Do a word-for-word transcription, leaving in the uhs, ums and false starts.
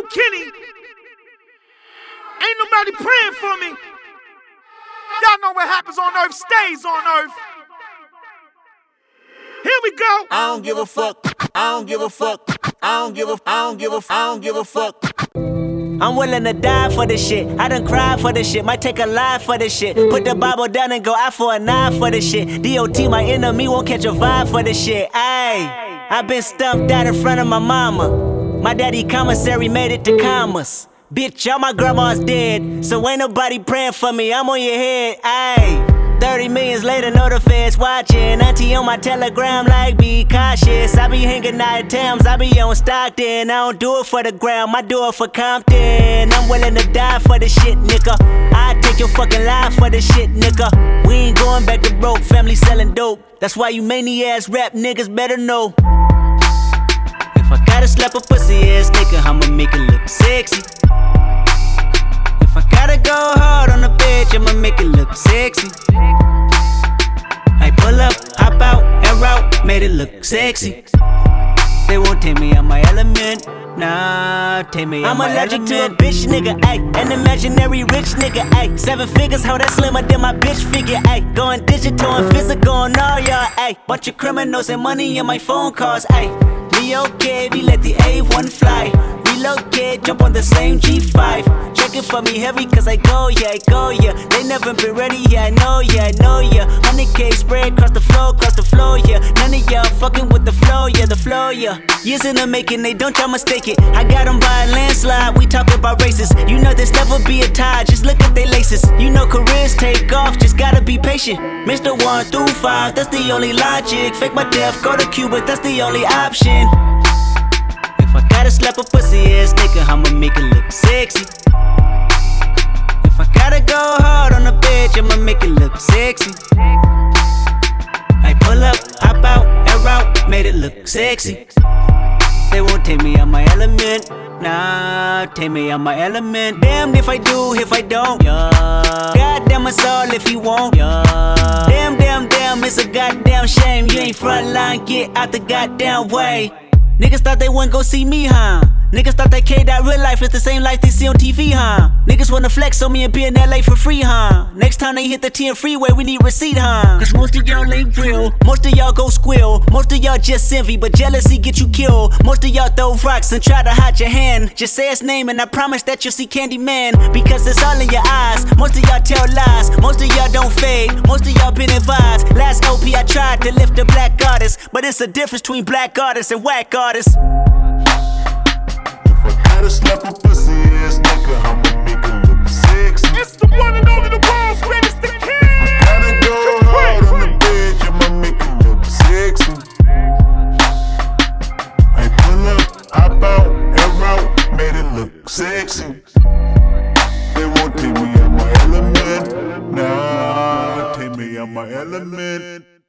Lou Kenny. Ain't nobody praying for me. Y'all know what happens on earth stays on earth. Here we go. I don't give a fuck. I don't give a fuck. I don't give a. I don't give a. I don't give a fuck. I'm willing to die for this shit. I done cried for this shit. Might take a life for this shit. Put the Bible down and go out for a knife for this shit. D O T, my enemy, won't catch a vibe for this shit. Ayy, I been stumped out in front of my mama. My daddy commissary made it to commas. Bitch, all my grandma's dead, so ain't nobody praying for me. I'm on your head. Ayy, thirty millions later, know the feds watching. Auntie on my telegram like, be cautious. I be hanging out at Tams, I be on Stockton. I don't do it for the gram, I do it for Compton. I'm willing to die for this shit, nigga. I take your fucking life for this shit, nigga. We ain't going back to broke, family selling dope. That's why you many-ass rap niggas better know. If I gotta slap a pussy ass nigga, I'ma make it look sexy. If I gotta go hard on the bitch, I'ma make it look sexy. I pull up, hop out, and route, made it look sexy. They won't take me out my element, nah, take me out my element. I'm allergic to a bitch nigga, ayy, an imaginary rich nigga, ayy. Seven figures, how that slimmer than my bitch figure, ayy. Going digital and physical on all y'all, ayy. Bunch of criminals and money in my phone calls, ayy. Me okay, we let the A one fly. Relocate, jump on the same G five. Check it for me heavy, cause I go, yeah, I go, yeah. They never been ready, yeah, I know, yeah, I know, yeah. one hundred K spread across the floor, across the floor, yeah. None of y'all fucking with the flow, yeah, the flow, yeah. Years in the making, they don't y'all mistake it. I got them by a landslide, we talk about races. You know there's never be a tie, just look at they laces. You know careers take off, just gotta be patient. Mister one through five, that's the only logic. Fake my death, go to Cuba, that's the only option. If I gotta slap a pussy ass nigga, I'ma make it look sexy. If I gotta go hard on a bitch, I'ma make it look sexy. I pull up, hop out, and route, made it look sexy. They won't take me out my element, nah, take me out my element. Damned if I do, if I don't, yeah. Goddamn us all if you won't, yeah. Damn, damn, damn, it's a goddamn shame. You ain't frontline, get out the goddamn way. Niggas thought they wouldn't go see me, huh? Niggas thought that K that real life is the same life they see on T V, huh? Niggas wanna flex on me and be in L A for free, huh? Next time they hit the ten freeway, we need receipt, huh? Cause most of y'all ain't real, most of y'all go squill. Most of y'all just envy, but jealousy get you killed. Most of y'all throw rocks and try to hide your hand. Just say his name and I promise that you'll see Candyman. Because it's all in your eyes, most of y'all tell lies. Most of y'all don't fade, most of y'all been advised. Last O P I tried to lift a black artist, but it's a difference between black artists and whack artists. Gotta slap a pussy ass nigga, I'ma make it look sexy. It's the one and only, the world's greatest, the king. Gotta go hard on the bitch, I'ma make it look sexy. I pull up, hop out, and route, made it look sexy. They won't take me out my element, nah, take me out my element.